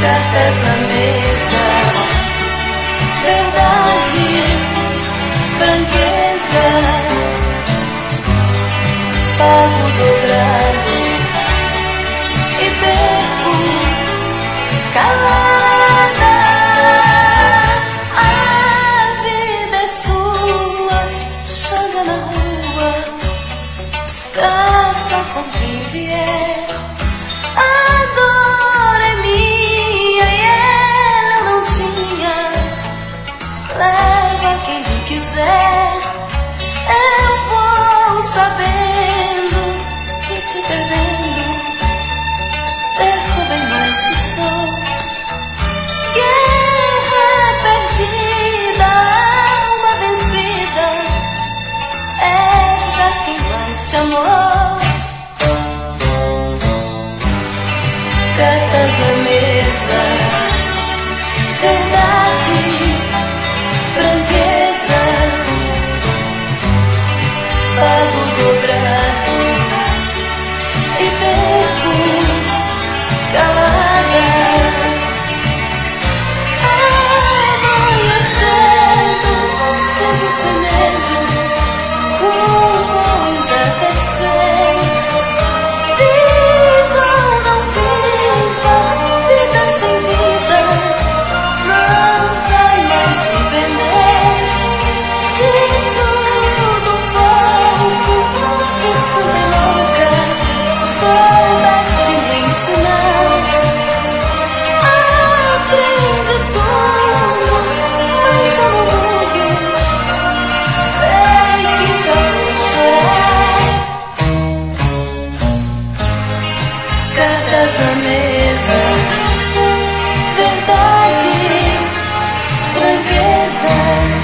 cartas na mesa, verdade, franqueza, pago dobrado e perco calada. A vida é sua, joga na rua, gasta com quem vier. A dor é minha e ela não tinha. Leva quem lhe quiser. Eu vou sabendo que te perdendo perco bem mais que sou. Guerra perdida, alma vencida, é pra quem mais te amou. Cartas na mesa, verdade, franqueza, pago dobrado e perco calada. Amanhecendo, cedo sem medo, rumo ao entardecer. Viva ou não viva, vida sem vida, não vai mais me vender. De tudo um pouco, disso bem louca, soubeste me ensinar. Aprendi tudo, mas eu não ligo, sei que já vou chorar. Cartas na mesa, verdade, franqueza,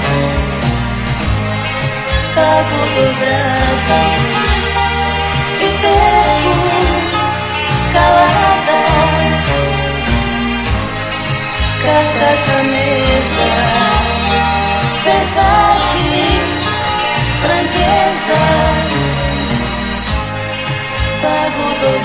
pago dobrado e perco calada. Cartas na mesa, verdade, franqueza, pago dobrado